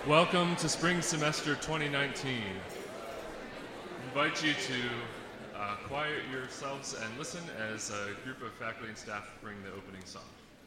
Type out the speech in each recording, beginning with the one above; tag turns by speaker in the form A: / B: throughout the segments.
A: Welcome to Spring Semester 2019. I invite you to quiet yourselves and listen as a group of faculty and staff bring the opening song.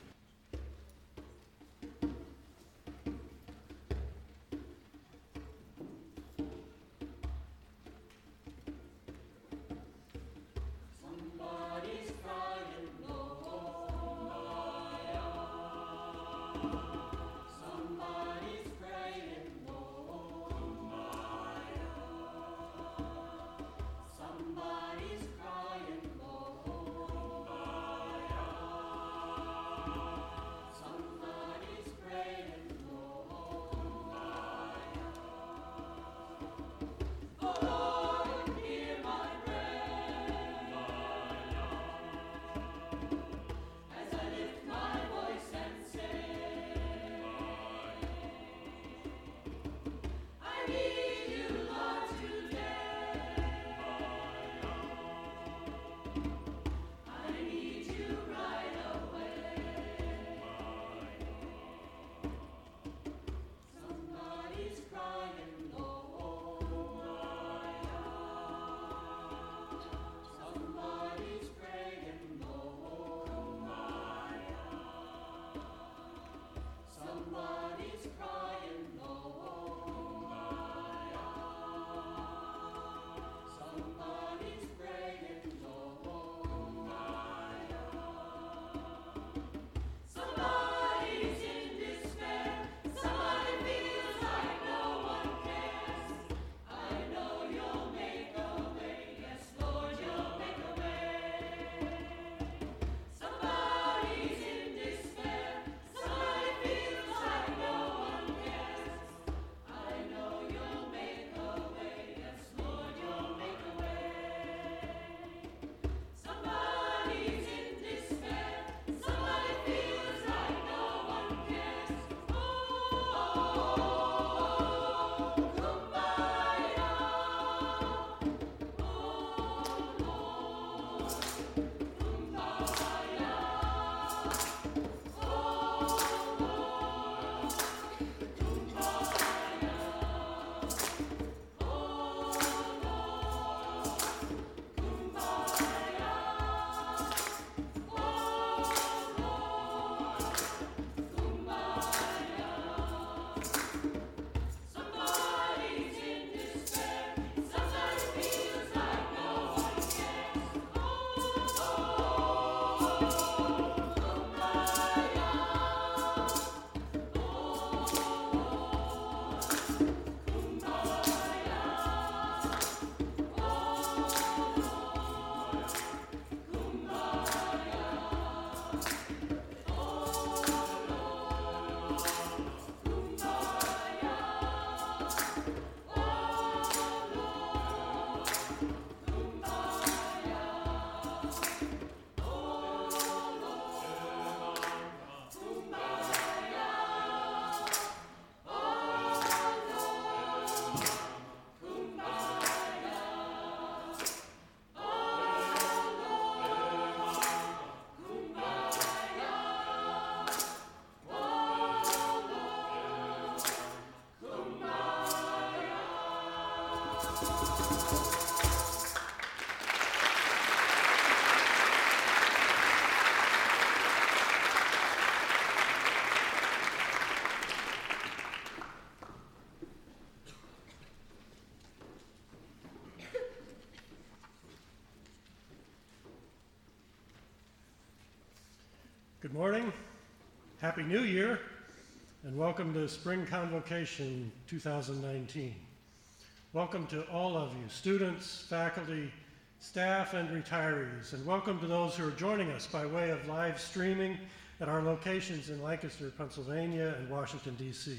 B: Good morning, Happy New Year, and welcome to Spring Convocation 2019. Welcome to all of you, students, faculty, staff, and retirees, and welcome to those who are joining us by way of live streaming at our locations in Lancaster, Pennsylvania, and Washington, D.C.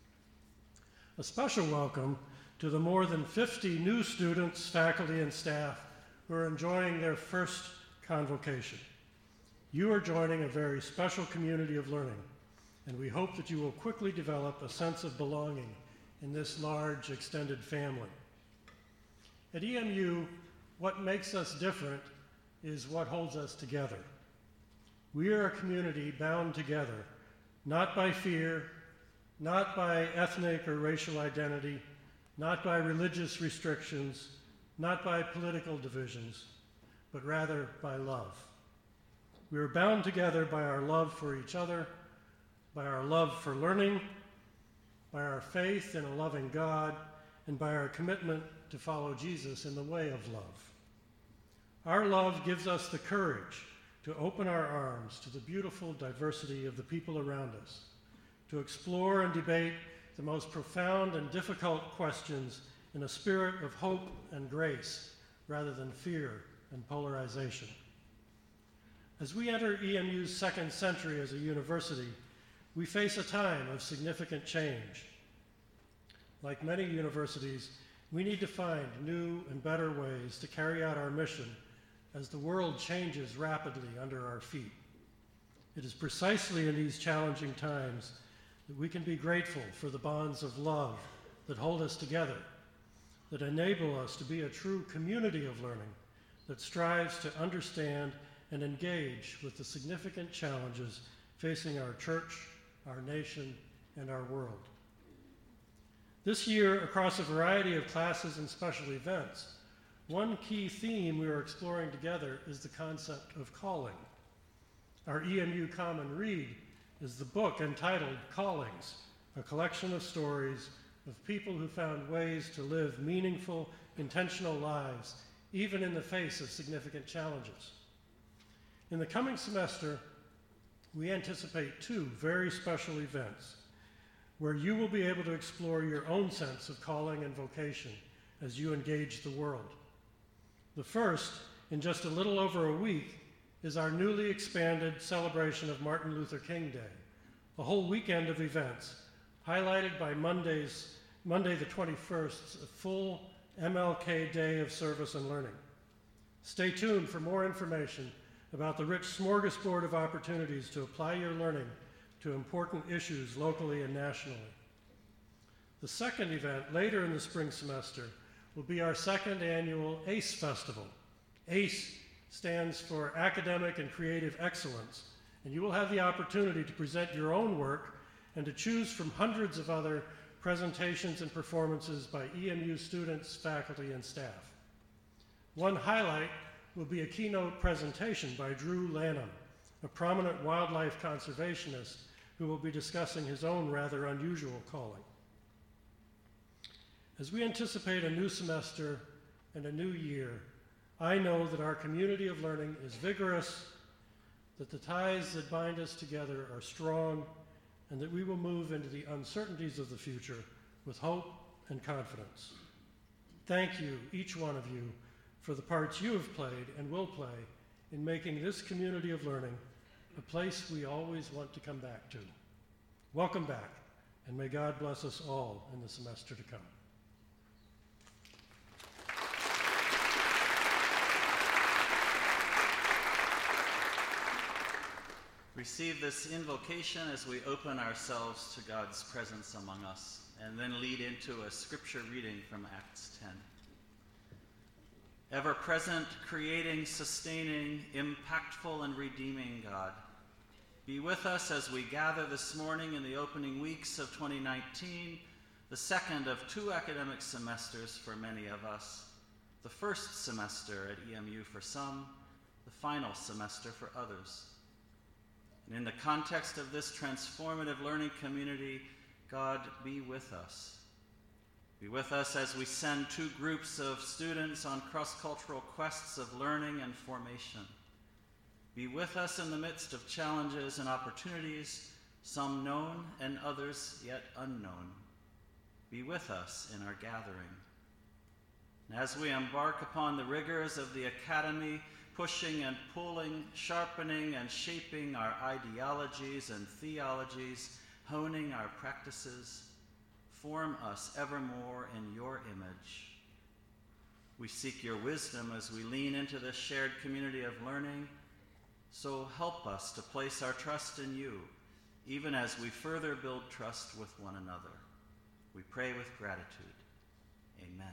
B: A special welcome to the more than 50 new students, faculty, and staff who are enjoying their first convocation. You are joining a very special community of learning, and we hope that you will quickly develop a sense of belonging in this large, extended family. At EMU, what makes us different is what holds us together. We are a community bound together, not by fear, not by ethnic or racial identity, not by religious restrictions, not by political divisions, but rather by love. We are bound together by our love for each other, by our love for learning, by our faith in a loving God, and by our commitment to follow Jesus in the way of love. Our love gives us the courage to open our arms to the beautiful diversity of the people around us, to explore and debate the most profound and difficult questions in a spirit of hope and grace rather than fear and polarization. As we enter EMU's second century as a university, we face a time of significant change. Like many universities, we need to find new and better ways to carry out our mission as the world changes rapidly under our feet. It is precisely in these challenging times that we can be grateful for the bonds of love that hold us together, that enable us to be a true community of learning that strives to understand and engage with the significant challenges facing our church, our nation, and our world. This year, across a variety of classes and special events, one key theme we are exploring together is the concept of calling. Our EMU Common Read is the book entitled Callings, a collection of stories of people who found ways to live meaningful, intentional lives, even in the face of significant challenges. In the coming semester, we anticipate two very special events where you will be able to explore your own sense of calling and vocation as you engage the world. The first, in just a little over a week, is our newly expanded celebration of Martin Luther King Day, a whole weekend of events highlighted by Monday the 21st, a full MLK Day of service and learning. Stay tuned for more information about the rich smorgasbord of opportunities to apply your learning to important issues locally and nationally. The second event, later in the spring semester, will be our second annual ACE Festival. ACE stands for Academic and Creative Excellence, and you will have the opportunity to present your own work and to choose from hundreds of other presentations and performances by EMU students, faculty, and staff. One highlight will be a keynote presentation by Drew Lanham, a prominent wildlife conservationist who will be discussing his own rather unusual calling. As we anticipate a new semester and a new year, I know that our community of learning is vigorous, that the ties that bind us together are strong, and that we will move into the uncertainties of the future with hope and confidence. Thank you, each one of you, for the parts you have played and will play in making this community of learning a place we always want to come back to. Welcome back, and may God bless us all in the semester to come.
C: Receive this invocation as we open ourselves to God's presence among us, and then lead into a scripture reading from Acts 10. Ever-present, creating, sustaining, impactful, and redeeming God, be with us as we gather this morning in the opening weeks of 2019, the second of two academic semesters for many of us, the first semester at EMU for some, the final semester for others. And in the context of this transformative learning community, God, be with us. Be with us as we send two groups of students on cross-cultural quests of learning and formation. Be with us in the midst of challenges and opportunities, some known and others yet unknown. Be with us in our gathering. And as we embark upon the rigors of the academy, pushing and pulling, sharpening and shaping our ideologies and theologies, honing our practices, form us evermore in your image. We seek your wisdom as we lean into this shared community of learning, so help us to place our trust in you, even as we further build trust with one another. We pray with gratitude. Amen.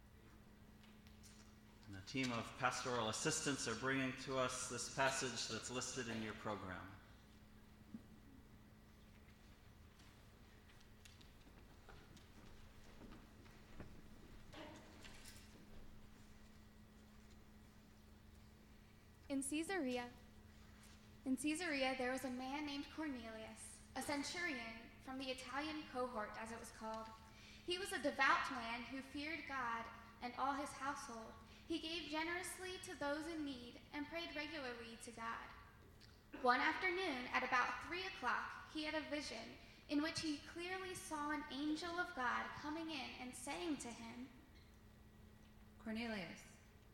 C: And a team of pastoral assistants are bringing to us this passage that's listed in your program.
D: Caesarea there was a man named Cornelius, a centurion from the Italian cohort, as it was called. He was a devout man who feared God and all his household. He gave generously to those in need and prayed regularly to God. One afternoon, at about 3 o'clock, he had a vision in which he clearly saw an angel of God coming in and saying to him,
E: Cornelius.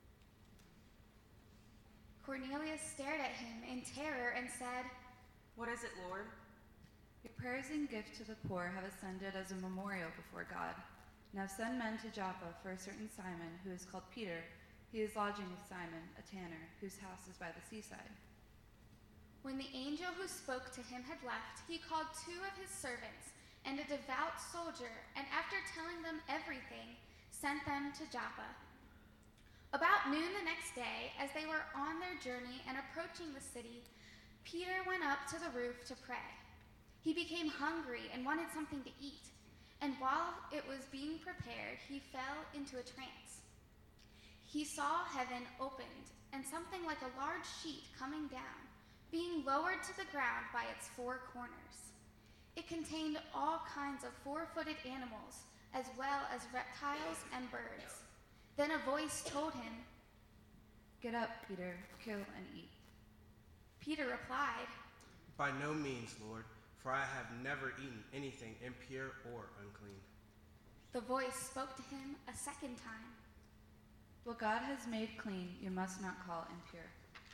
D: Cornelius stared at him in terror and said,
F: What is it, Lord?
E: Your prayers and gift to the poor have ascended as a memorial before God. Now send men to Joppa for a certain Simon, who is called Peter. He is lodging with Simon, a tanner, whose house is by the seaside.
D: When the angel who spoke to him had left, he called 2 of his servants and a devout soldier, and after telling them everything, sent them to Joppa. About noon the next day, as they were on their journey and approaching the city, Peter went up to the roof to pray. He became hungry and wanted something to eat, and while it was being prepared, he fell into a trance. He saw heaven opened and something like a large sheet coming down, being lowered to the ground by its 4 corners. It contained all kinds of 4-footed animals, as well as reptiles and birds. Then a voice told him,
E: Get up, Peter, kill and eat.
D: Peter replied,
G: By no means, Lord, for I have never eaten anything impure or unclean.
D: The voice spoke to him a second time.
E: What God has made clean, you must not call impure.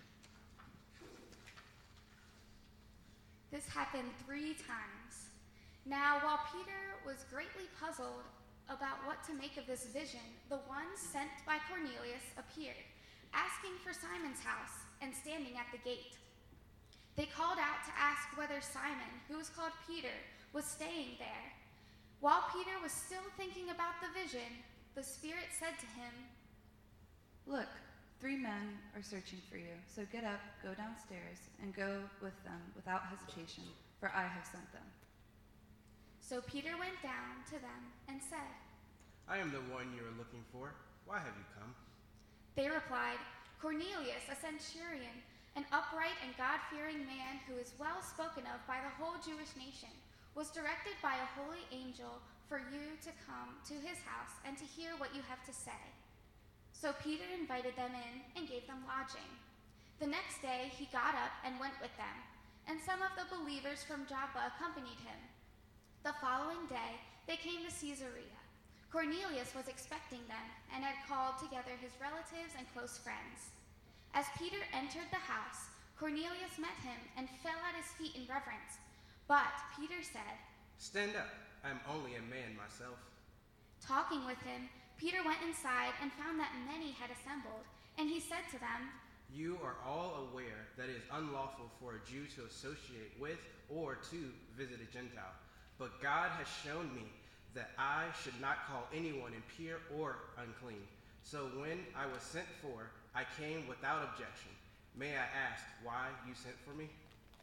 D: This happened 3 times. Now, while Peter was greatly puzzled about what to make of this vision, the one sent by Cornelius appeared, asking for Simon's house and standing at the gate. They called out to ask whether Simon, who was called Peter, was staying there. While Peter was still thinking about the vision, the Spirit said to him,
E: Look, 3 men are searching for you, so get up, go downstairs, and go with them without hesitation, for I have sent them.
D: So Peter went down to them and said,
G: I am the one you are looking for. Why have you come?
D: They replied, Cornelius, a centurion, an upright and God-fearing man who is well spoken of by the whole Jewish nation, was directed by a holy angel for you to come to his house and to hear what you have to say. So Peter invited them in and gave them lodging. The next day he got up and went with them, and some of the believers from Joppa accompanied him. The following day they came to Caesarea. Cornelius was expecting them and had called together his relatives and close friends. As Peter entered the house, Cornelius met him and fell at his feet in reverence. But Peter said,
G: Stand up, I am only a man myself.
D: Talking with him, Peter went inside and found that many had assembled, and he said to them,
G: You are all aware that it is unlawful for a Jew to associate with or to visit a Gentile. But God has shown me that I should not call anyone impure or unclean. So when I was sent for, I came without objection. May I ask why you sent for me?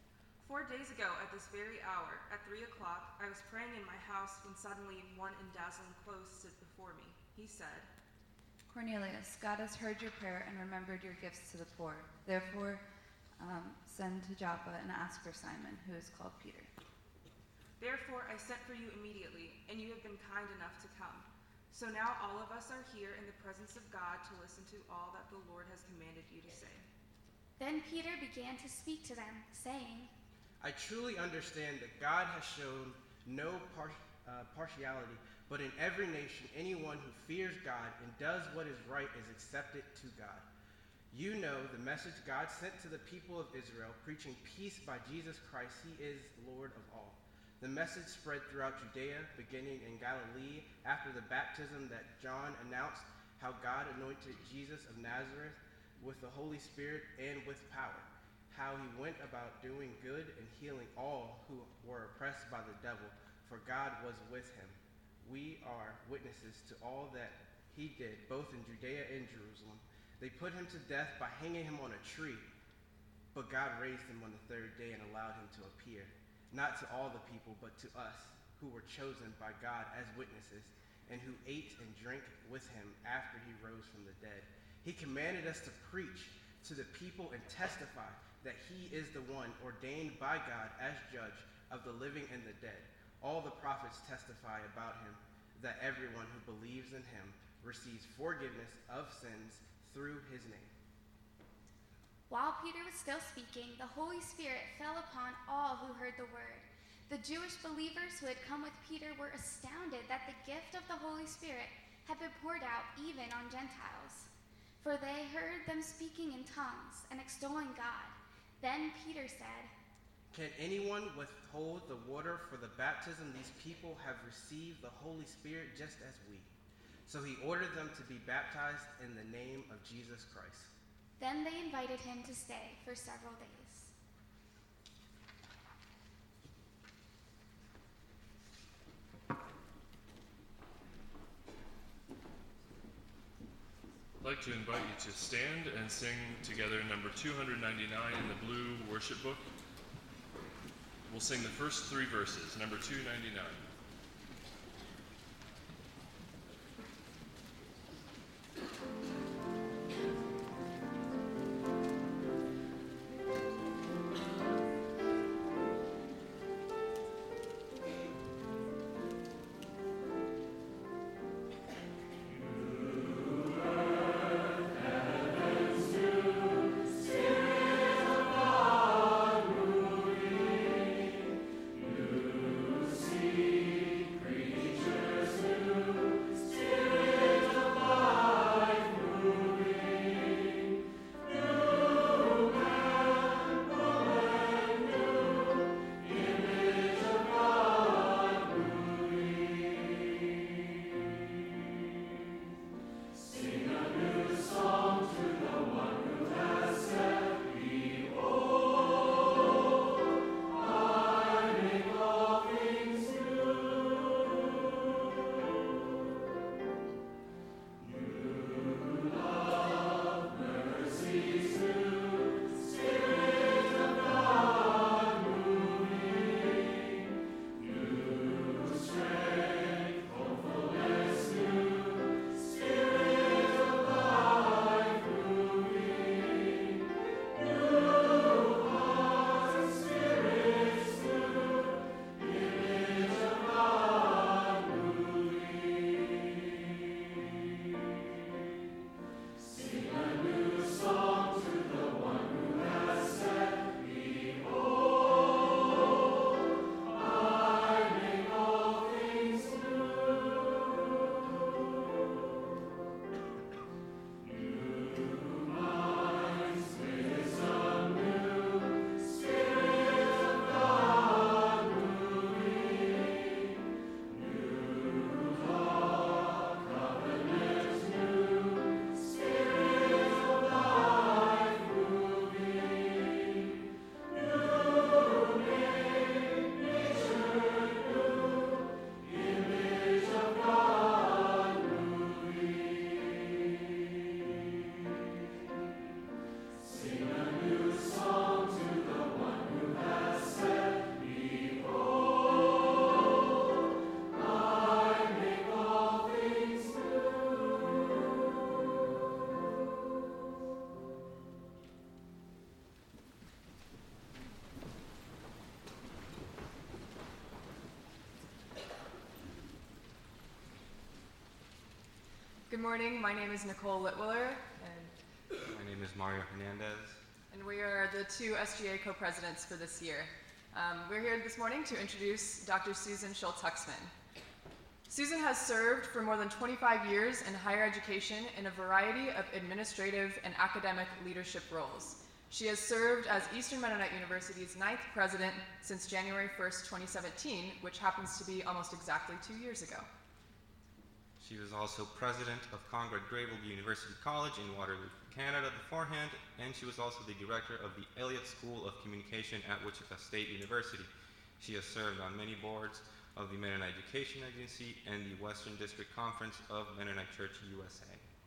F: 4 days ago, at this very hour, at 3 o'clock, I was praying in my house when suddenly one in dazzling clothes stood before me. He said,
E: Cornelius, God has heard your prayer and remembered your gifts to the poor. Therefore, send to Joppa and ask for Simon, who is called Peter.
F: Therefore I sent for you immediately, and you have been kind enough to come. So now all of us are here in the presence of God to listen to all that the Lord has commanded you to say.
D: Then Peter began to speak to them, saying,
G: I truly understand that God has shown no partiality, but in every nation, anyone who fears God and does what is right is accepted to God. You know the message God sent to the people of Israel, preaching peace by Jesus Christ. He is Lord of all. The message spread throughout Judea, beginning in Galilee, after the baptism that John announced how God anointed Jesus of Nazareth with the Holy Spirit and with power, how he went about doing good and healing all who were oppressed by the devil, for God was with him. We are witnesses to all that he did, both in Judea and Jerusalem. They put him to death by hanging him on a tree, but God raised him on the 3rd day and allowed him to appear, not to all the people, but to us, who were chosen by God as witnesses, and who ate and drank with him after he rose from the dead. He commanded us to preach to the people and testify that he is the one ordained by God as judge of the living and the dead. All the prophets testify about him, that everyone who believes in him receives forgiveness of sins through his name.
D: While Peter was still speaking, the Holy Spirit fell upon all who heard the word. The Jewish believers who had come with Peter were astounded that the gift of the Holy Spirit had been poured out even on Gentiles. For they heard them speaking in tongues and extolling God. Then Peter said,
G: "Can anyone withhold the water for the baptism these people have received the Holy Spirit just as we?" So he ordered them to be baptized in the name of Jesus Christ.
D: Then they invited him to stay for several days.
A: I'd like to invite you to stand and sing together number 299 in the blue worship book. We'll sing the first 3 verses, number 299.
H: Good morning, my name is Nicole Litwiller, and
I: my name is Mario Hernandez.
H: And we are the 2 SGA co-presidents for this year. We're here this morning to introduce Dr. Susan Schultz-Huxman. Susan has served for more than 25 years in higher education in a variety of administrative and academic leadership roles. She has served as Eastern Mennonite University's 9th president since January 1st, 2017, which happens to be almost exactly 2 years ago.
I: She was also president of Conrad Grebel University College in Waterloo, Canada beforehand, and she was also the director of the Elliott School of Communication at Wichita State University. She has served on many boards of the Mennonite Education Agency and the Western District Conference of Mennonite Church USA.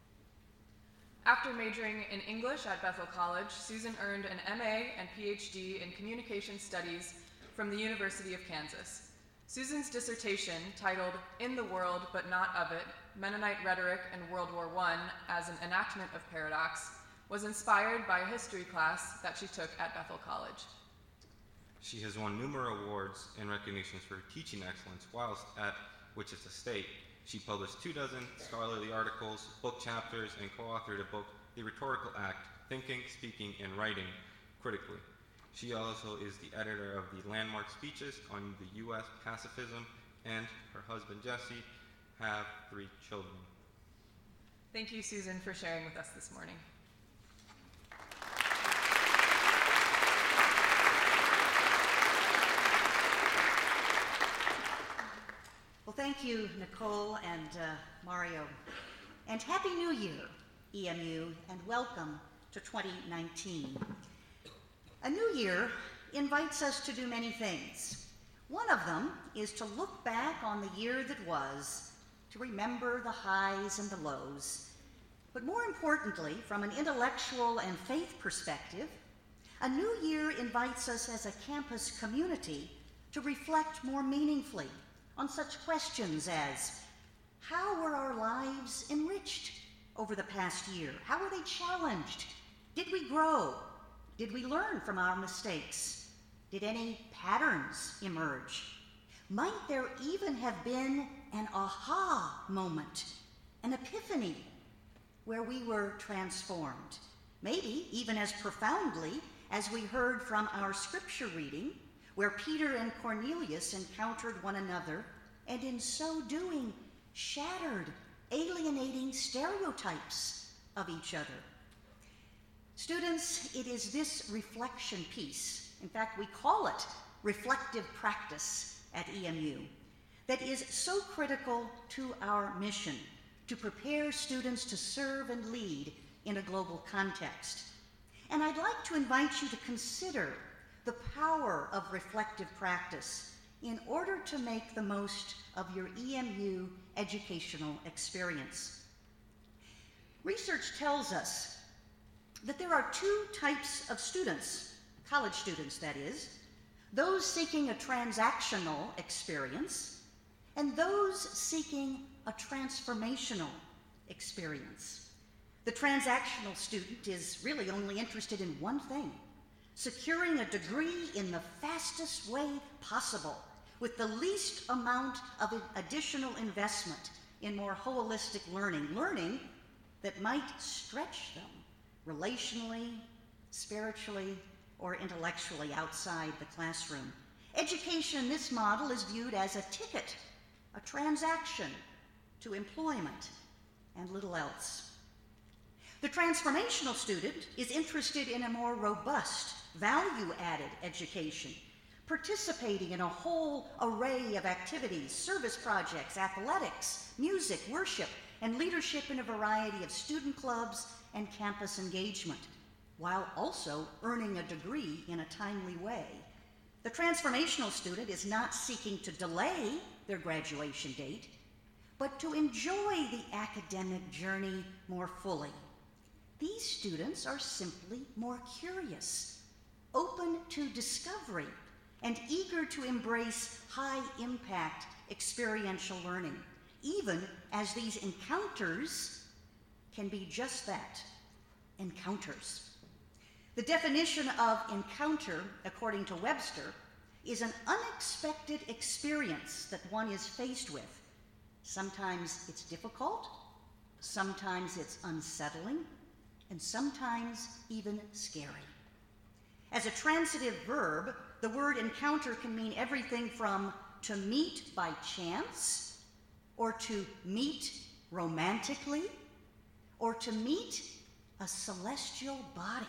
H: After majoring in English at Bethel College, Susan earned an MA and PhD in Communication Studies from the University of Kansas. Susan's dissertation, titled In the World But Not of It, Mennonite Rhetoric in World War I as an Enactment of Paradox, was inspired by a history class that she took at Bethel College.
I: She has won numerous awards and recognitions for teaching excellence whilst at Wichita State. She published 24 scholarly articles, book chapters, and co-authored a book, The Rhetorical Act, Thinking, Speaking, and Writing Critically. She also is the editor of the landmark speeches on the U.S. pacifism, and her husband, Jesse, have 3 children.
H: Thank you, Susan, for sharing with us this morning.
J: Well, thank you, Nicole and Mario. And Happy New Year, EMU, and welcome to 2019. A new year invites us to do many things. One of them is to look back on the year that was, to remember the highs and the lows. But more importantly, from an intellectual and faith perspective, a new year invites us as a campus community to reflect more meaningfully on such questions as, how were our lives enriched over the past year? How were they challenged? Did we grow? Did we learn from our mistakes? Did any patterns emerge? Might there even have been an aha moment, an epiphany, where we were transformed? Maybe even as profoundly as we heard from our scripture reading, where Peter and Cornelius encountered one another, and in so doing, shattered alienating stereotypes of each other. Students, it is this reflection piece, in fact, we call it reflective practice at EMU, that is so critical to our mission to prepare students to serve and lead in a global context. And I'd like to invite you to consider the power of reflective practice in order to make the most of your EMU educational experience. Research tells us that there are 2 types of students, college students that is, those seeking a transactional experience and those seeking a transformational experience. The transactional student is really only interested in one thing: securing a degree in the fastest way possible, with the least amount of additional investment in more holistic learning that might stretch them relationally, spiritually, or intellectually outside the classroom. Education in this model is viewed as a ticket, a transaction to employment, and little else. The transformational student is interested in a more robust, value-added education, participating in a whole array of activities, service projects, athletics, music, worship, and leadership in a variety of student clubs and campus engagement, while also earning a degree in a timely way. The transformational student is not seeking to delay their graduation date, but to enjoy the academic journey more fully. These students are simply more curious, open to discovery, and eager to embrace high-impact experiential learning, even as these encounters can be just that, encounters. The definition of encounter, according to Webster, is an unexpected experience that one is faced with. Sometimes it's difficult, sometimes it's unsettling, and sometimes even scary. As a transitive verb, the word encounter can mean everything from to meet by chance, or to meet romantically, or to meet a celestial body.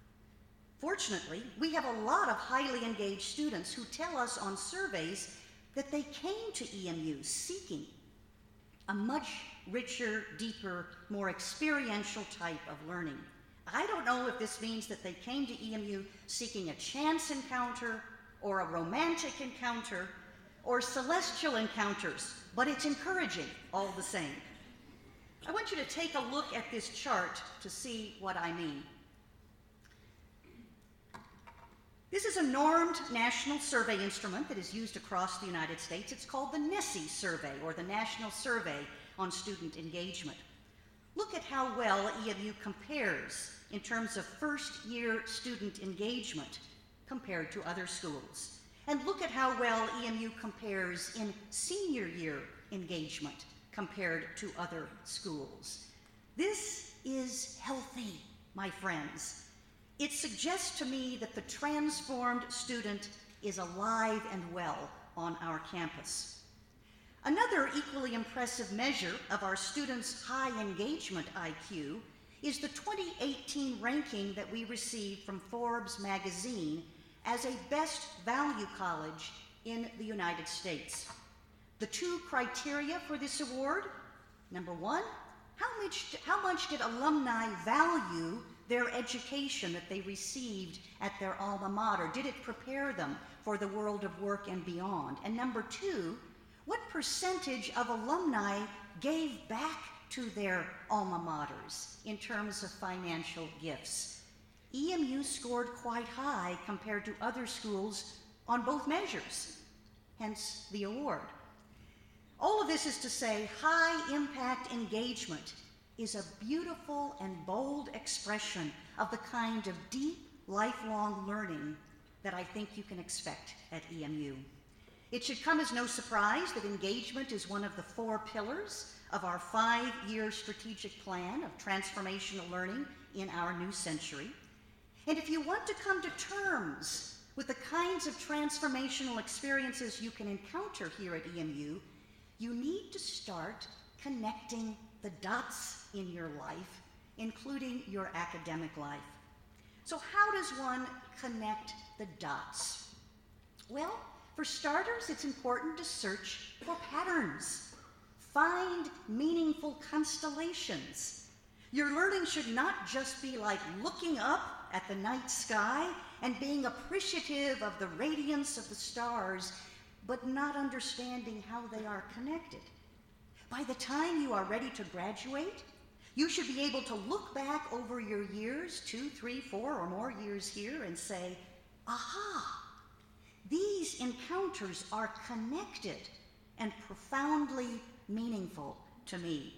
J: Fortunately, we have a lot of highly engaged students who tell us on surveys that they came to EMU seeking a much richer, deeper, more experiential type of learning. I don't know if this means that they came to EMU seeking a chance encounter or a romantic encounter or celestial encounters, but it's encouraging all the same. I want you to take a look at this chart to see what I mean. This is a normed national survey instrument that is used across the United States. It's called the NSSE survey, or the National Survey on Student Engagement. Look at how well EMU compares in terms of first-year student engagement compared to other schools. And look at how well EMU compares in senior year engagement compared to other schools. This is healthy, my friends. It suggests to me that the transformed student is alive and well on our campus. Another equally impressive measure of our students' high engagement IQ is the 2018 ranking that we received from Forbes magazine as a best value college in the United States. The two criteria for this award: number one, how much did alumni value their education that they received at their alma mater? Did it prepare them for the world of work and beyond? And number two, what percentage of alumni gave back to their alma maters in terms of financial gifts? EMU scored quite high compared to other schools on both measures, hence the award. All of this is to say, high impact engagement is a beautiful and bold expression of the kind of deep, lifelong learning that I think you can expect at EMU. It should come as no surprise that engagement is one of the 4 pillars of our 5-year strategic plan of transformational learning in our new century. And if you want to come to terms with the kinds of transformational experiences you can encounter here at EMU, you need to start connecting the dots in your life, including your academic life. So how does one connect the dots? Well, for starters, it's important to search for patterns. Find meaningful constellations. Your learning should not just be like looking up at the night sky and being appreciative of the radiance of the stars, but not understanding how they are connected. By the time you are ready to graduate, you should be able to look back over your years, 2, 3, 4, or more years here, and say, aha, these encounters are connected and profoundly meaningful to me.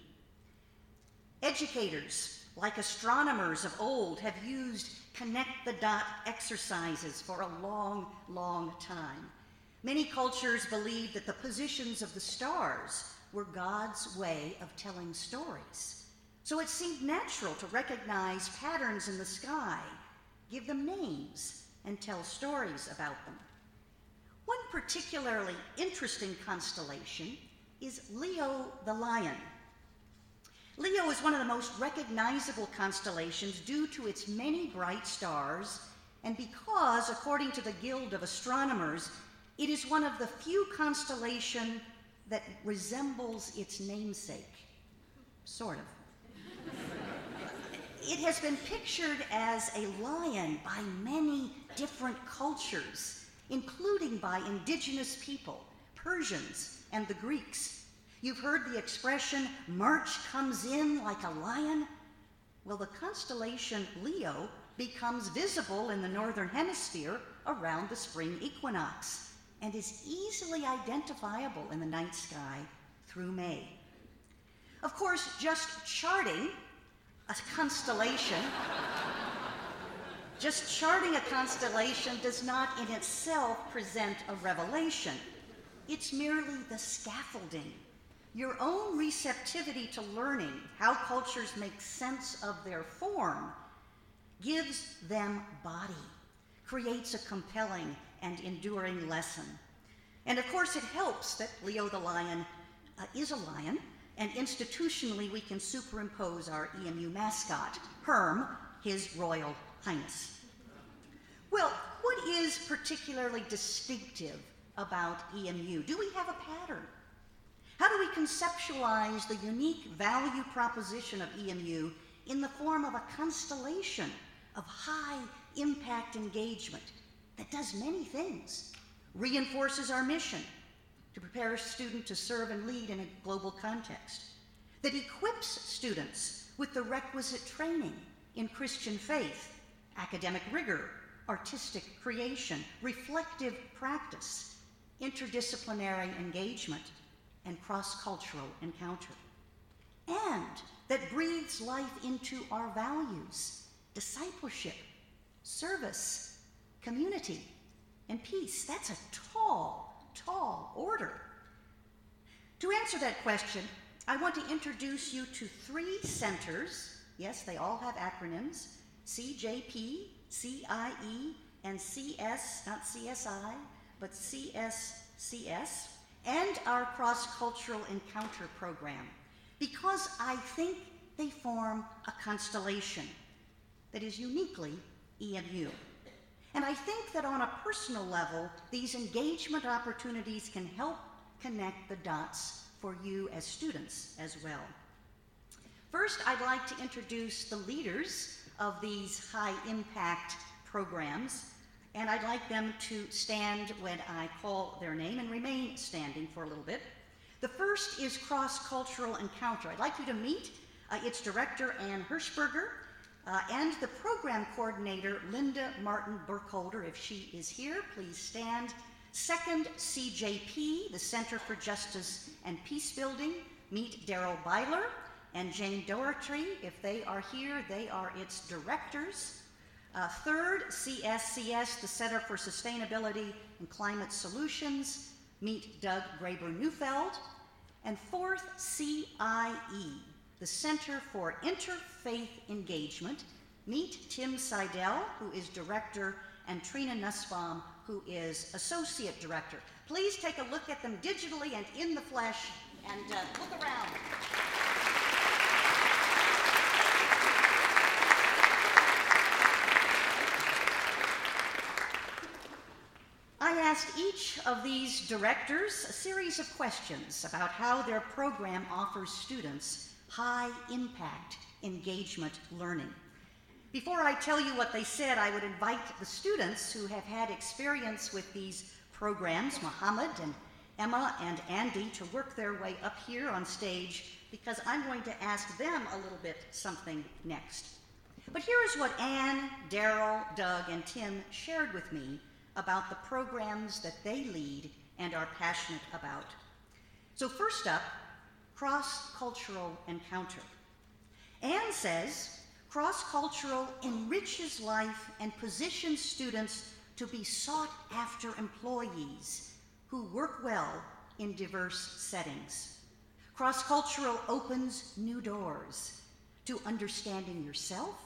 J: Educators, like astronomers of old, have used connect the dot exercises for a long, long time. Many cultures believed that the positions of the stars were God's way of telling stories. So it seemed natural to recognize patterns in the sky, give them names, and tell stories about them. One particularly interesting constellation is Leo the Lion. Leo is one of the most recognizable constellations due to its many bright stars, and because, according to the Guild of Astronomers, it is one of the few constellations that resembles its namesake. Sort of. It has been pictured as a lion by many different cultures, including by indigenous people, Persians, and the Greeks. You've heard the expression, March comes in like a lion. Well, the constellation Leo becomes visible in the northern hemisphere around the spring equinox and is easily identifiable in the night sky through May. Of course, just charting a constellation does not in itself present a revelation. It's merely the scaffolding. Your own receptivity to learning how cultures make sense of their form gives them body, creates a compelling and enduring lesson. And of course, it helps that Leo the Lion is a lion, and institutionally we can superimpose our EMU mascot, Herm, His Royal Highness. Well, what is particularly distinctive about EMU? Do we have a pattern? How do we conceptualize the unique value proposition of EMU in the form of a constellation of high impact engagement that does many things? Reinforces our mission to prepare a student to serve and lead in a global context, that equips students with the requisite training in Christian faith, academic rigor, artistic creation, reflective practice, interdisciplinary engagement, and cross-cultural encounter. And that breathes life into our values, discipleship, service, community, and peace. That's a tall, tall order. To answer that question, I want to introduce you to 3 centers. Yes, they all have acronyms: CJP, CIE, and CS, not CSI, but CSCS, and our Cross-Cultural Encounter program, because I think they form a constellation that is uniquely EMU. And I think that on a personal level, these engagement opportunities can help connect the dots for you as students as well. First, I'd like to introduce the leaders of these high-impact programs, and I'd like them to stand when I call their name and remain standing for a little bit. The first is Cross-Cultural Encounter. I'd like you to meet its director, Ann Hirschberger, and the program coordinator, Linda Martin Burkholder. If she is here, please stand. Second, CJP, the Center for Justice and Peace Building. Meet Daryl Byler and Jane Doherty. If they are here, they are its directors. Third, CSCS, the Center for Sustainability and Climate Solutions. Meet Doug Graber-Neufeld. And fourth, CIE, the Center for Interfaith Engagement. Meet Tim Seidel, who is director, and Trina Nussbaum, who is associate director. Please take a look at them digitally and in the flesh, and look around. I asked each of these directors a series of questions about how their program offers students high-impact engagement learning. Before I tell you what they said, I would invite the students who have had experience with these programs, Muhammad and Emma and Andy, to work their way up here on stage, because I'm going to ask them a little bit something next. But here is what Ann, Daryl, Doug, and Tim shared with me about the programs that they lead and are passionate about. So first up, Cross-Cultural Encounter. Ann says, cross-cultural enriches life and positions students to be sought-after employees who work well in diverse settings. Cross-cultural opens new doors to understanding yourself,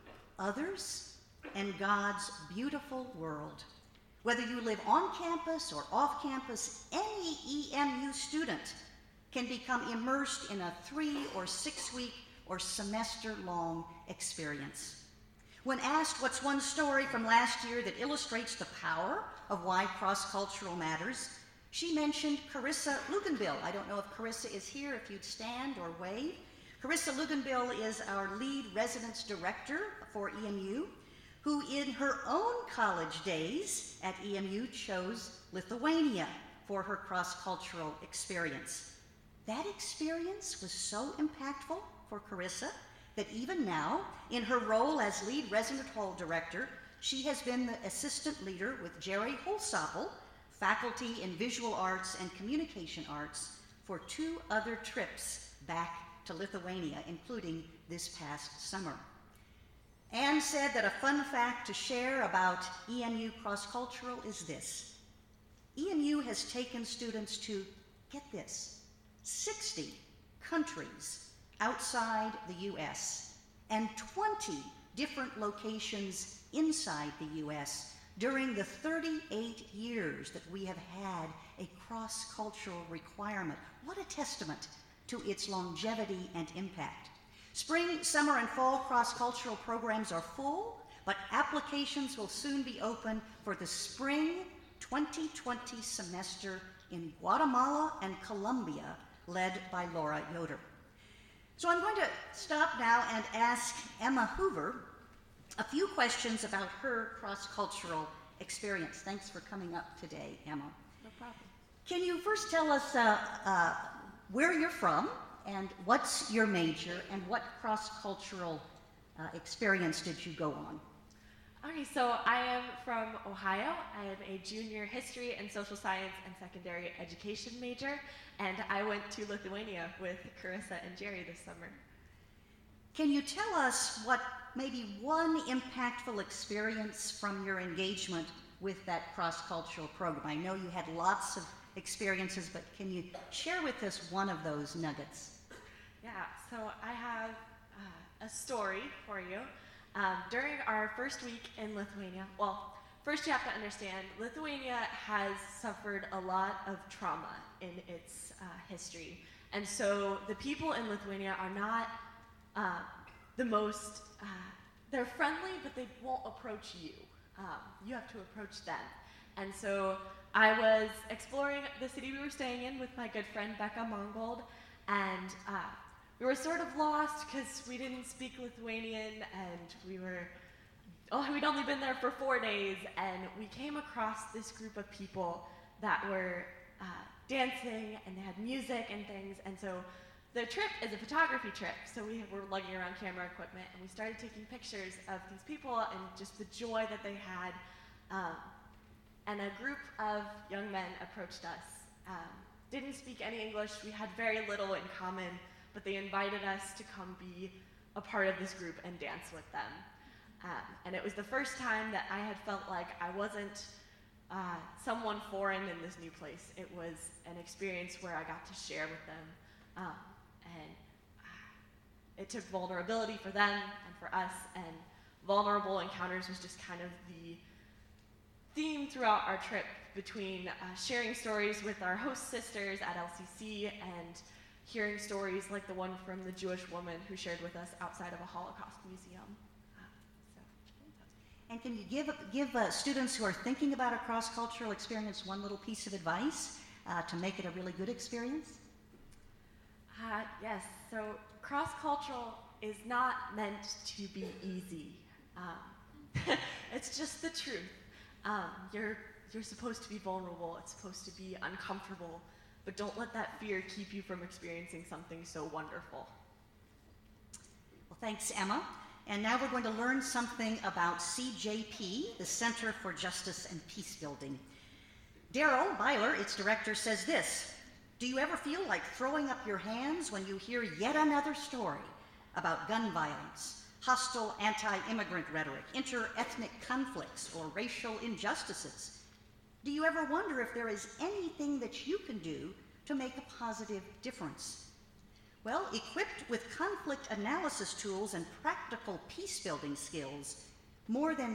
J: others, and God's beautiful world. Whether you live on campus or off campus, any EMU student can become immersed in a 3 or 6 week or semester-long experience. When asked what's one story from last year that illustrates the power of why cross-cultural matters, she mentioned Carissa Luganbill. I don't know if Carissa is here, if you'd stand or wave. Carissa Luganbill is our lead residence director for EMU, who in her own college days at EMU chose Lithuania for her cross-cultural experience. That experience was so impactful for Carissa that even now, in her role as lead resident hall director, she has been the assistant leader with Jerry Holsapple, faculty in visual arts and communication arts, for 2 other trips back to Lithuania, including this past summer. Ann said that a fun fact to share about EMU Cross-Cultural is this. EMU has taken students to, get this, 60 countries outside the U.S. and 20 different locations inside the U.S. during the 38 years that we have had a cross-cultural requirement. What a testament to its longevity and impact. Spring, summer, and fall cross-cultural programs are full, but applications will soon be open for the spring 2020 semester in Guatemala and Colombia, led by Laura Yoder. So I'm going to stop now and ask Emma Hoover a few questions about her cross-cultural experience. Thanks for coming up today, Emma.
H: No problem.
J: Can you first tell us where you're from, and what's your major, and what cross-cultural experience did you go on?
K: Okay, so I am from Ohio. I am a junior history and social science and secondary education major, and I went to Lithuania with Carissa and Jerry this summer.
J: Can you tell us what maybe one impactful experience from your engagement with that cross-cultural program? I know you had lots of experiences, but can you share with us one of those nuggets?
K: Yeah, so I have a story for you. During our first week in Lithuania, well, first you have to understand, Lithuania has suffered a lot of trauma in its history. And so the people in Lithuania are not the most, they're friendly, but they won't approach you. You have to approach them. And so I was exploring the city we were staying in with my good friend Becca Mongold, and we were sort of lost because we didn't speak Lithuanian, and we'd only been there for 4 days, and we came across this group of people that were dancing, and they had music and things, and so the trip is a photography trip, so we were lugging around camera equipment, and we started taking pictures of these people and just the joy that they had. And a group of young men approached us. Didn't speak any English, we had very little in common, but they invited us to come be a part of this group and dance with them. And it was the first time that I had felt like I wasn't someone foreign in this new place. It was an experience where I got to share with them. And it took vulnerability for them and for us, and vulnerable encounters was just kind of the theme throughout our trip, between sharing stories with our host sisters at LCC and hearing stories like the one from the Jewish woman who shared with us outside of a Holocaust museum.
J: And can you give students who are thinking about a cross-cultural experience one little piece of advice to make it a really good experience?
K: Yes, so cross-cultural is not meant to be easy. It's just the truth. You're supposed to be vulnerable, it's supposed to be uncomfortable, but don't let that fear keep you from experiencing something so wonderful.
J: Well, thanks, Emma. And now we're going to learn something about CJP, the Center for Justice and Peace Building. Daryl Byler, its director, says this: do you ever feel like throwing up your hands when you hear yet another story about gun violence, hostile anti-immigrant rhetoric, inter-ethnic conflicts, or racial injustices? Do you ever wonder if there is anything that you can do to make a positive difference? Well, equipped with conflict analysis tools and practical peace-building skills, more than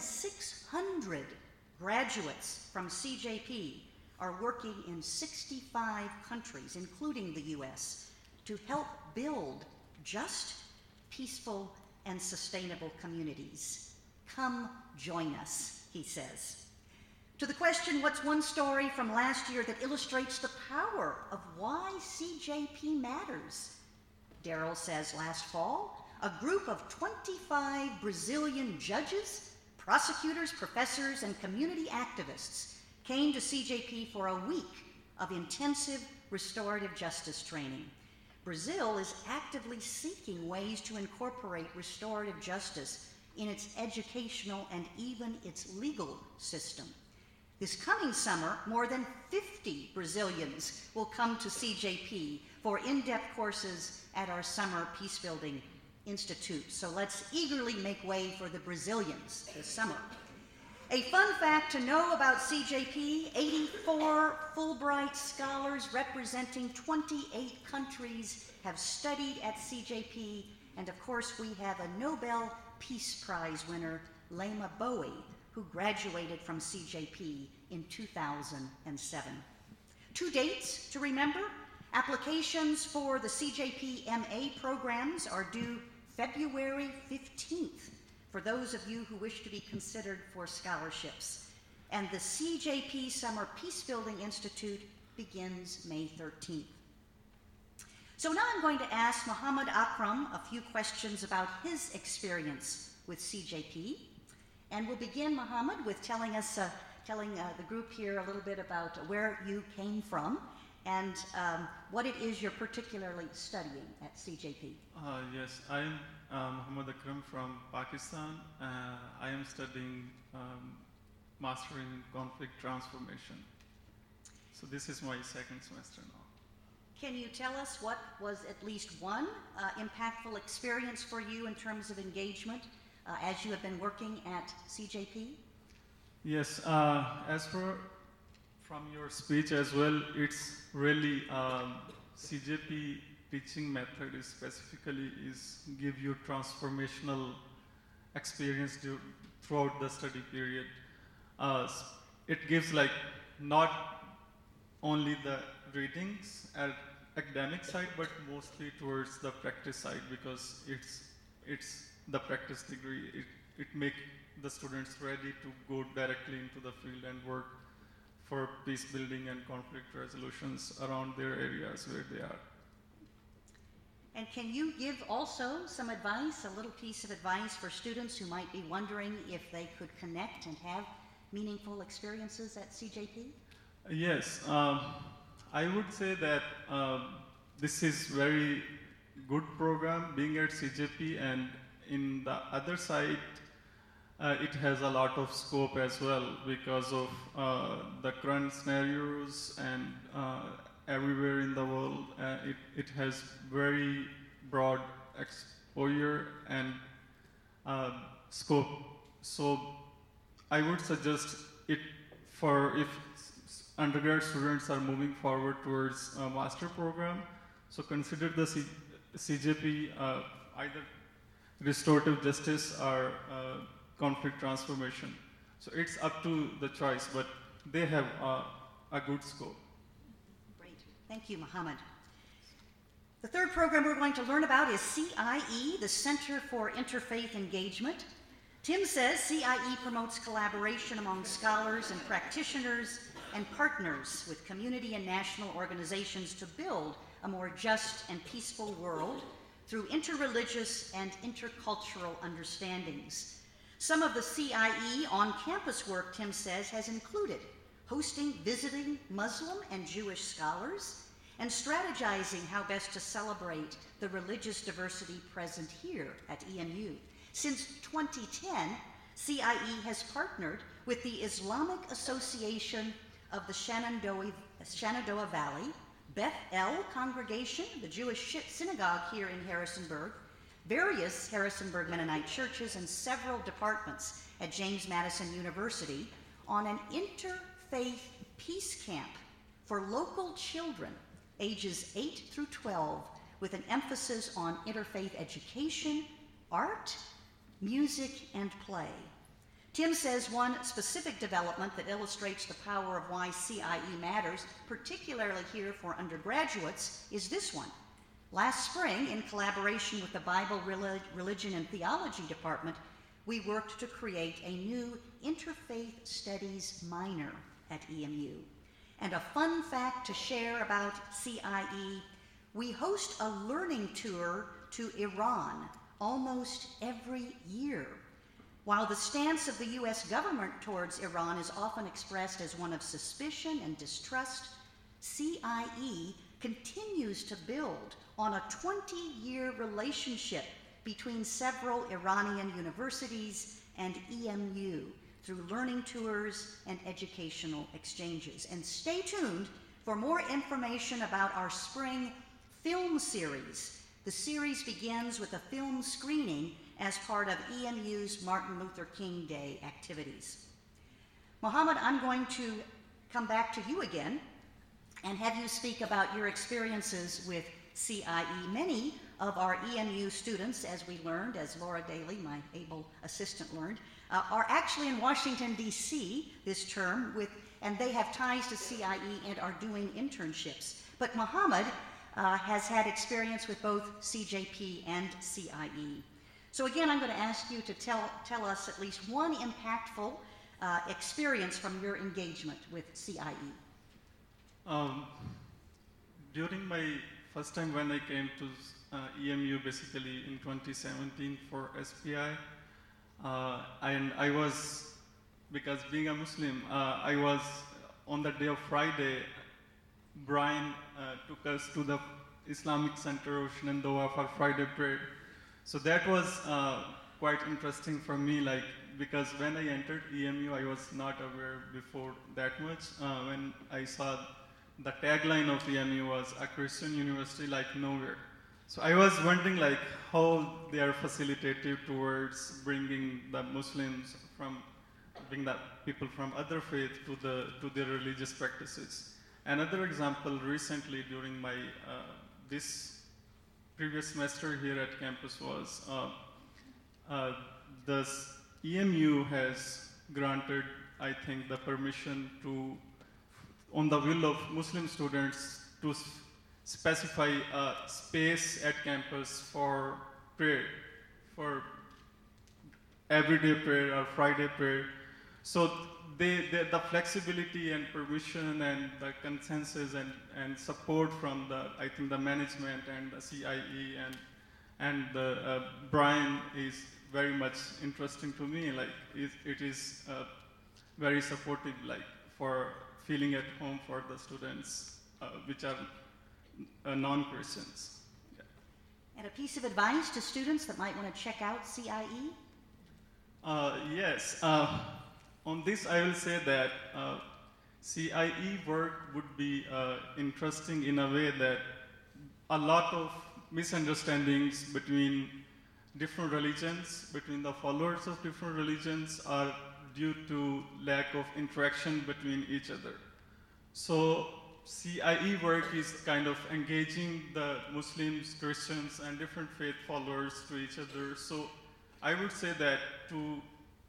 J: 600 graduates from CJP are working in 65 countries, including the US, to help build just, peaceful, and sustainable communities. Come join us, he says. To the question, what's one story from last year that illustrates the power of why CJP matters? Daryl says last fall, a group of 25 Brazilian judges, prosecutors, professors, and community activists came to CJP for a week of intensive restorative justice training. Brazil is actively seeking ways to incorporate restorative justice in its educational and even its legal system. This coming summer, more than 50 Brazilians will come to CJP for in-depth courses at our Summer Peacebuilding Institute. So let's eagerly make way for the Brazilians this summer. A fun fact to know about CJP: 84 Fulbright scholars representing 28 countries have studied at CJP, and of course we have a Nobel Peace Prize winner, Lema Bowie, who graduated from CJP in 2007. 2 dates to remember: applications for the CJP MA programs are due February 15th for those of you who wish to be considered for scholarships. And the CJP Summer Peacebuilding Institute begins May 13th. So now I'm going to ask Muhammad Akram a few questions about his experience with CJP. And we'll begin, Muhammad, with telling the group here a little bit about where you came from and what it is you're particularly studying at CJP.
L: Yes, I am Muhammad Akram from Pakistan. I am studying Master in Conflict Transformation. So this is my second semester now.
J: Can you tell us what was at least one impactful experience for you in terms of engagement as you have been working at CJP?
L: Yes, as for from your speech as well, it's really CJP teaching method is specifically is give you transformational experience throughout the study period. It gives like not only the readings at academic side, but mostly towards the practice side, because it's the practice degree. It make the students ready to go directly into the field and work for peace building and conflict resolutions around their areas where they are.
J: And can you give also some advice, a little piece of advice for students who might be wondering if they could connect and have meaningful experiences at CJP?
L: Yes, I would say that this is very good program being at CJP, and in the other side, it has a lot of scope as well because of the current scenarios and everywhere in the world. It has very broad exposure and scope. So I would suggest it for if undergrad students are moving forward towards a master program. So consider the CJP either restorative justice or conflict transformation. So it's up to the choice, but they have a good scope.
J: Great. Thank you, Muhammad. The third program we're going to learn about is CIE, the Center for Interfaith Engagement. Tim says CIE promotes collaboration among scholars and practitioners and partners with community and national organizations to build a more just and peaceful world through interreligious and intercultural understandings. Some of the CIE on-campus work, Tim says, has included hosting visiting Muslim and Jewish scholars and strategizing how best to celebrate the religious diversity present here at EMU. Since 2010, CIE has partnered with the Islamic Association of the Shenandoah Valley, Beth El Congregation, the Jewish synagogue here in Harrisonburg, various Harrisonburg Mennonite churches, and several departments at James Madison University on an interfaith peace camp for local children ages 8 through 12 with an emphasis on interfaith education, art, music, and play. Tim says one specific development that illustrates the power of why CIE matters, particularly here for undergraduates, is this one. Last spring, in collaboration with the Bible, Religion, and Theology Department, we worked to create a new Interfaith Studies minor at EMU. And a fun fact to share about CIE, we host a learning tour to Iran almost every year. While the stance of the U.S. government towards Iran is often expressed as one of suspicion and distrust, CIE continues to build on a 20-year relationship between several Iranian universities and EMU through learning tours and educational exchanges. And stay tuned for more information about our spring film series. The series begins with a film screening as part of EMU's Martin Luther King Day activities. Muhammad, I'm going to come back to you again and have you speak about your experiences with CIE. Many of our EMU students, as we learned, as Laura Daly, my able assistant, learned, are actually in Washington, D.C. this term, and they have ties to CIE and are doing internships. But Muhammad has had experience with both CJP and CIE. So again, I'm going to ask you to tell us at least one impactful experience from your engagement with CIE.
L: During my first time when I came to EMU, basically in 2017 for SPI, and I was, because being a Muslim, I was on the day of Friday, Brian took us to the Islamic Center of Shenandoah for Friday prayer. So that was quite interesting for me, because when I entered EMU, I was not aware before that much. When I saw the tagline of EMU was a Christian university like nowhere. So I was wondering like how they are facilitative towards bringing the Muslims bring the people from other faith to their religious practices. Another example, recently during my this previous semester here at campus was the EMU has granted, I think, the permission to, on the will of Muslim students, to specify a space at campus for prayer, for everyday prayer or Friday prayer. So the flexibility and permission and the consensus and support from I think the management and the CIE and the Brian is very much interesting to me. Like it is very supportive, like for feeling at home for the students which are non-Christians. Yeah.
J: And a piece of advice to students that might want to check out CIE?
L: Yes. On this, I will say that CIE work would be interesting in a way that a lot of misunderstandings between different religions, between the followers of different religions, are due to lack of interaction between each other. So CIE work is kind of engaging the Muslims, Christians, and different faith followers to each other. So I would say that to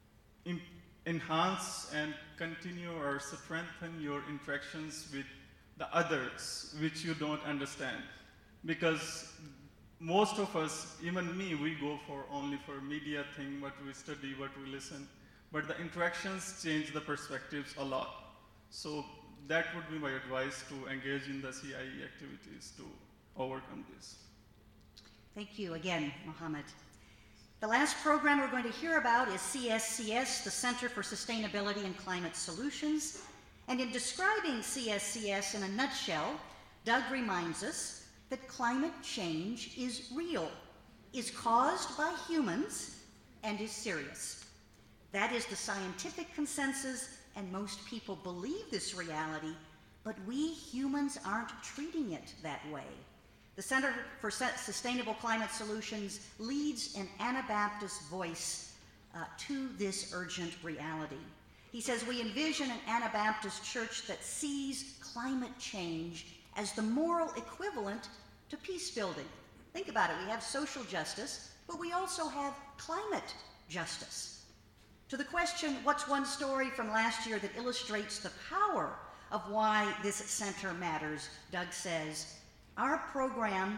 L: enhance and continue or strengthen your interactions with the others which you don't understand. Because most of us, even me, we go only for media thing, what we study, what we listen. But the interactions change the perspectives a lot. So that would be my advice, to engage in the CIE activities to overcome this.
J: Thank you again, Mohammed. The last program we're going to hear about is CSCS, the Center for Sustainability and Climate Solutions. And in describing CSCS in a nutshell, Doug reminds us that climate change is real, is caused by humans, and is serious. That is the scientific consensus, and most people believe this reality, but we humans aren't treating it that way. The Center for Sustainable Climate Solutions leads an Anabaptist voice to this urgent reality. He says, we envision an Anabaptist church that sees climate change as the moral equivalent to peace building. Think about it, we have social justice, but we also have climate justice. To the question, what's one story from last year that illustrates the power of why this center matters, Doug says, our program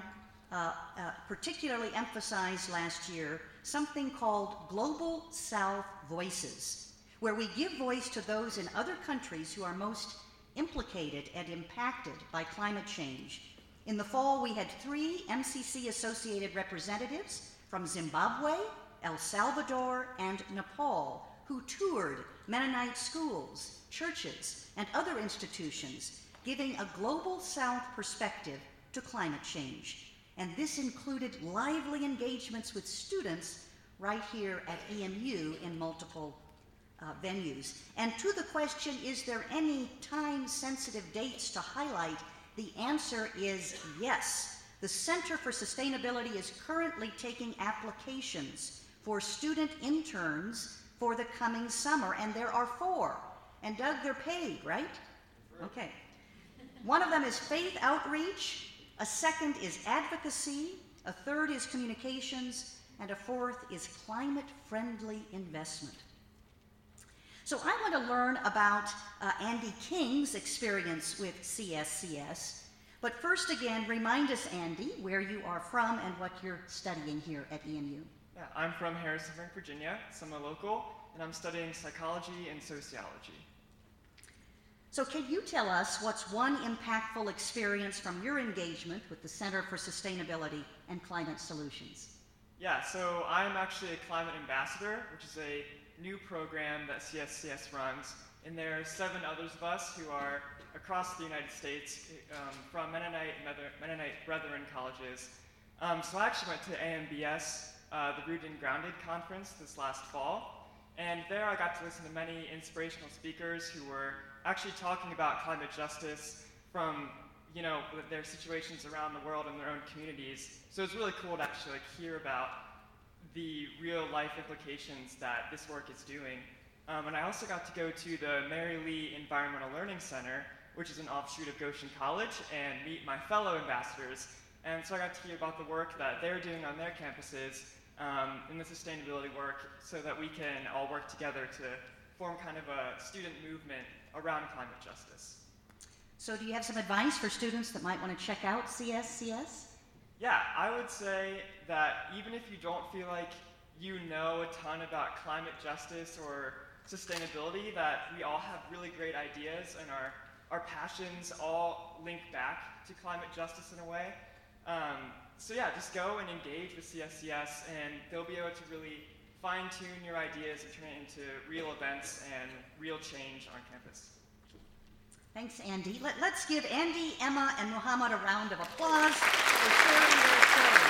J: particularly emphasized last year something called Global South Voices, where we give voice to those in other countries who are most implicated and impacted by climate change. In the fall, we had 3 MCC-associated representatives from Zimbabwe, El Salvador, and Nepal, who toured Mennonite schools, churches, and other institutions, giving a Global South perspective to climate change. And this included lively engagements with students right here at EMU in multiple venues. And to the question, is there any time-sensitive dates to highlight? The answer is yes. The Center for Sustainability is currently taking applications for student interns for the coming summer, and there are 4. And Doug, they're paid, right? Okay. One of them is faith outreach, a second is advocacy, a third is communications, and a 4th is climate-friendly investment. So I want to learn about Andy King's experience with CSCS. But first again, remind us, Andy, where you are from and what you're studying here at EMU.
M: Yeah, I'm from Harrisonburg, Virginia, so I'm a local, and I'm studying psychology and sociology.
J: So can you tell us what's one impactful experience from your engagement with the Center for Sustainability and Climate Solutions?
M: Yeah, so I'm actually a climate ambassador, which is a new program that CSCS runs, and there are 7 others of us who are across the United States from Mennonite Brethren colleges. So I actually went to AMBS, the Rooted and Grounded conference this last fall, and there I got to listen to many inspirational speakers who were actually talking about climate justice from their situations around the world and their own communities. So it's really cool to actually hear about the real life implications that this work is doing. And I also got to go to the Mary Lee Environmental Learning Center, which is an offshoot of Goshen College, and meet my fellow ambassadors. And so I got to hear about the work that they're doing on their campuses in the sustainability work, so that we can all work together to form kind of a student movement around climate justice.
J: So do you have some advice for students that might want to check out CSCS?
M: Yeah, I would say that even if you don't feel like you know a ton about climate justice or sustainability, that we all have really great ideas and our passions all link back to climate justice in a way. So yeah, just go and engage with CSCS, and they'll be able to really fine-tune your ideas and turn it into real events and real change on campus.
J: Thanks, Andy. Let's give Andy, Emma, and Muhammad a round of applause for sharing their story.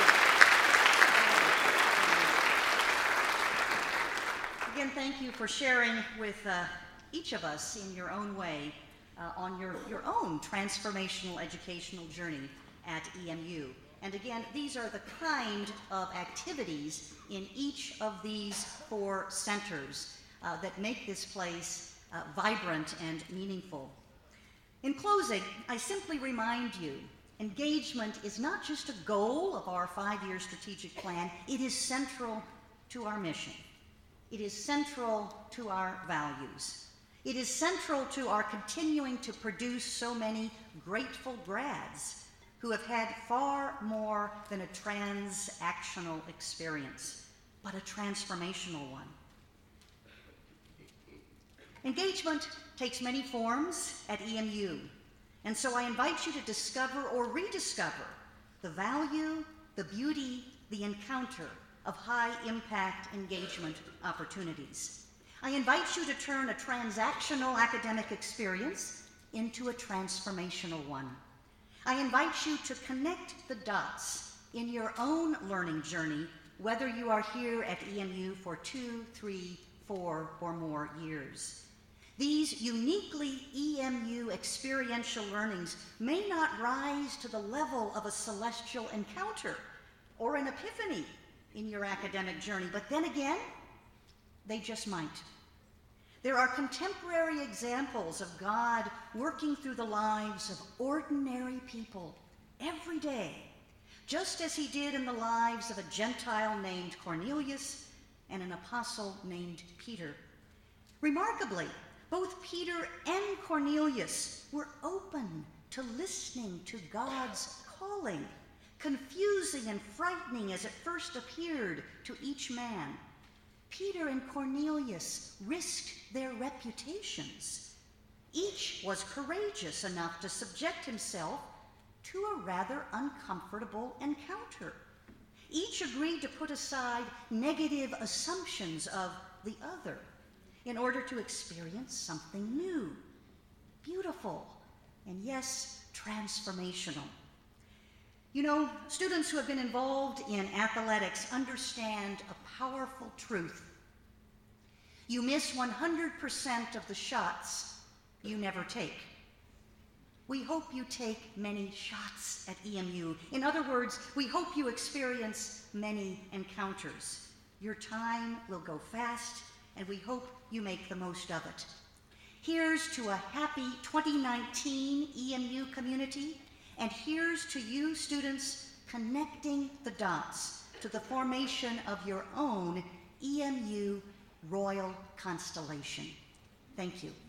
J: Thank you. Again, thank you for sharing with each of us in your own way on your own transformational educational journey at EMU. And again, these are the kind of activities in each of these 4 centers that make this place vibrant and meaningful. In closing, I simply remind you, engagement is not just a goal of our 5-year strategic plan, it is central to our mission. It is central to our values. It is central to our continuing to produce so many grateful grads who have had far more than a transactional experience, but a transformational one. Engagement takes many forms at EMU, and so I invite you to discover or rediscover the value, the beauty, the encounter of high-impact engagement opportunities. I invite you to turn a transactional academic experience into a transformational one. I invite you to connect the dots in your own learning journey, whether you are here at EMU for 2, 3, 4, or more years. These uniquely EMU experiential learnings may not rise to the level of a celestial encounter or an epiphany in your academic journey, but then again, they just might. There are contemporary examples of God working through the lives of ordinary people every day, just as he did in the lives of a Gentile named Cornelius and an apostle named Peter. Remarkably, both Peter and Cornelius were open to listening to God's calling, confusing and frightening as it first appeared to each man. Peter and Cornelius risked their reputations. Each was courageous enough to subject himself to a rather uncomfortable encounter. Each agreed to put aside negative assumptions of the other in order to experience something new, beautiful, and yes, transformational. You know, students who have been involved in athletics understand a powerful truth. You miss 100% of the shots you never take. We hope you take many shots at EMU. In other words, we hope you experience many encounters. Your time will go fast, and we hope you make the most of it. Here's to a happy 2019 EMU community, and here's to you students connecting the dots to the formation of your own EMU Royal Constellation. Thank you.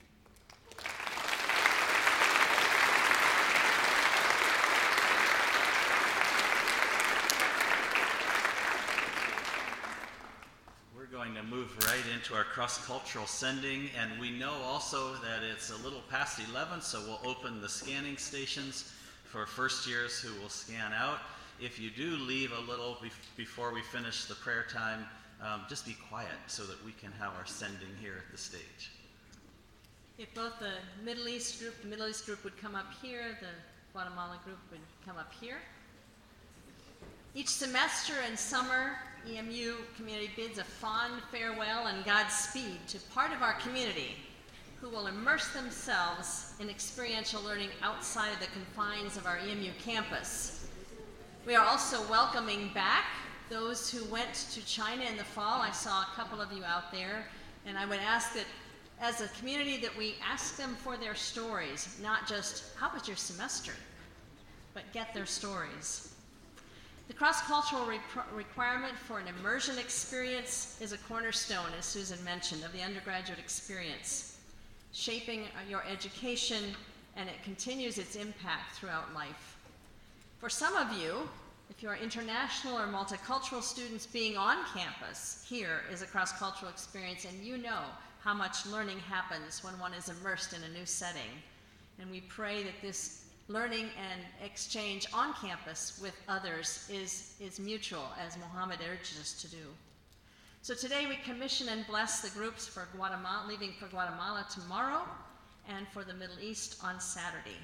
C: We're going to move right into our cross-cultural sending, and we know also that it's a little past 11, so we'll open the scanning stations for first years who will scan out. If you do leave a little before we finish the prayer time, just be quiet so that we can have our sending here at the stage.
N: If both the Middle East group would come up here, the Guatemala group would come up here. Each semester and summer, EMU community bids a fond farewell and Godspeed to part of our community who will immerse themselves in experiential learning outside of the confines of our EMU campus. We are also welcoming back those who went to China in the fall. I saw a couple of you out there, and I would ask that as a community that we ask them for their stories, not just, how was your semester, but get their stories. The cross-cultural requirement for an immersion experience is a cornerstone, as Susan mentioned, of the undergraduate experience, shaping your education, and it continues its impact throughout life. For some of you, if you are international or multicultural students, being on campus here is a cross-cultural experience, and you know how much learning happens when one is immersed in a new setting. And we pray that this learning and exchange on campus with others is mutual, as Mohammed urged us to do. So today we commission and bless the groups for Guatemala, leaving for Guatemala tomorrow, and for the Middle East on Saturday.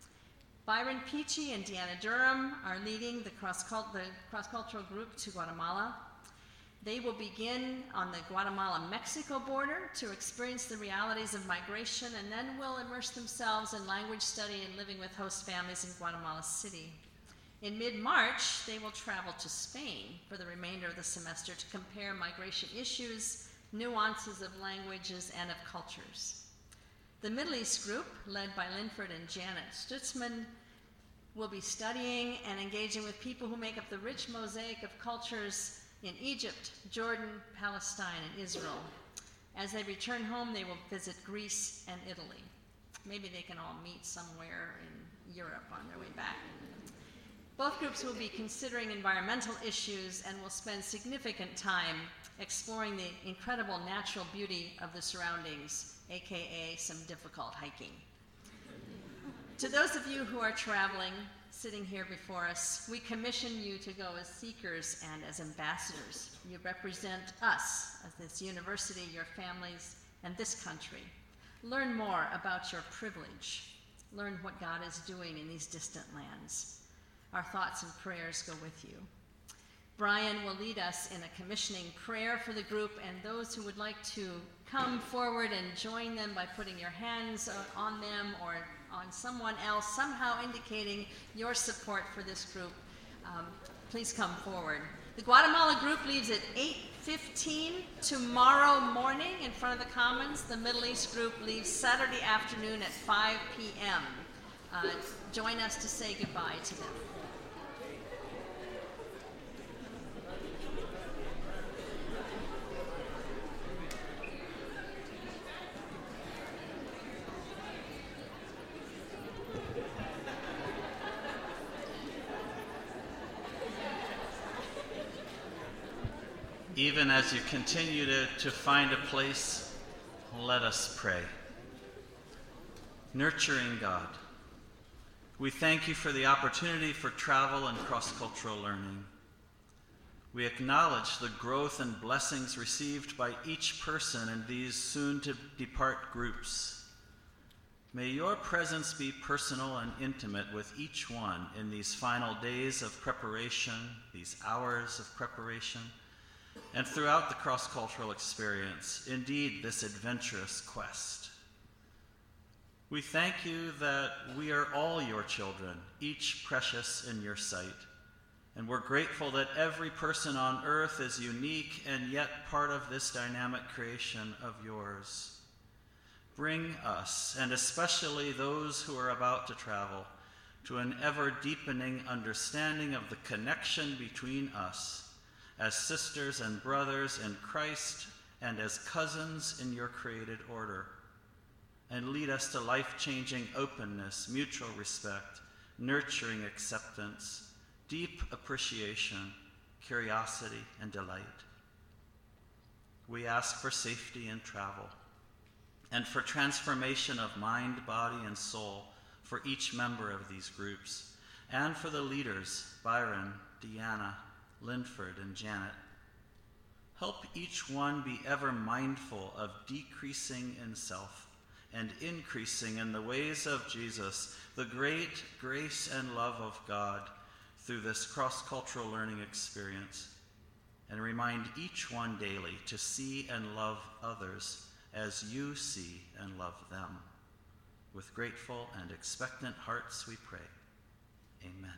N: Byron Peachy and Deanna Durham are leading the cross-cultural group to Guatemala. They will begin on the Guatemala-Mexico border to experience the realities of migration, and then will immerse themselves in language study and living with host families in Guatemala City. In mid-March, they will travel to Spain for the remainder of the semester to compare migration issues, nuances of languages, and of cultures. The Middle East group, led by Linford and Janet Stutzman, will be studying and engaging with people who make up the rich mosaic of cultures in Egypt, Jordan, Palestine, and Israel. As they return home, they will visit Greece and Italy. Maybe they can all meet somewhere in Europe on their way back. Both groups will be considering environmental issues and will spend significant time exploring the incredible natural beauty of the surroundings, aka some difficult hiking. To those of you who are traveling, sitting here before us, we commission you to go as seekers and as ambassadors. You represent us as this university, your families, and this country. Learn more about your privilege. Learn what God is doing in these distant lands. Our thoughts and prayers go with you. Brian will lead us in a commissioning prayer for the group, and those who would like to come forward and join them by putting your hands on them or on someone else, somehow indicating your support for this group, please come forward. The Guatemala group leaves at 8:15 tomorrow morning in front of the Commons. The Middle East group leaves Saturday afternoon at 5 p.m. Join us to say goodbye to them.
C: Even as you continue to find a place, let us pray. Nurturing God, we thank you for the opportunity for travel and cross-cultural learning. We acknowledge the growth and blessings received by each person in these soon-to-depart groups. May your presence be personal and intimate with each one in these final days of preparation, these hours of preparation, and throughout the cross-cultural experience, indeed this adventurous quest. We thank you that we are all your children, each precious in your sight, and we're grateful that every person on earth is unique and yet part of this dynamic creation of yours. Bring us, and especially those who are about to travel, to an ever-deepening understanding of the connection between us as sisters and brothers in Christ and as cousins in your created order, and lead us to life-changing openness, mutual respect, nurturing acceptance, deep appreciation, curiosity, and delight. We ask for safety in travel and for transformation of mind, body, and soul for each member of these groups, and for the leaders, Byron, Deanna, Linford, and Janet. Help each one be ever mindful of decreasing in self and increasing in the ways of Jesus, the great grace and love of God through this cross-cultural learning experience. And remind each one daily to see and love others as you see and love them. With grateful and expectant hearts we pray. Amen.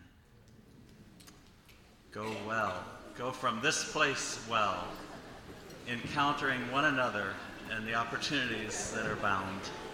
C: Go well. Go from this place well, encountering one another and the opportunities that are bound.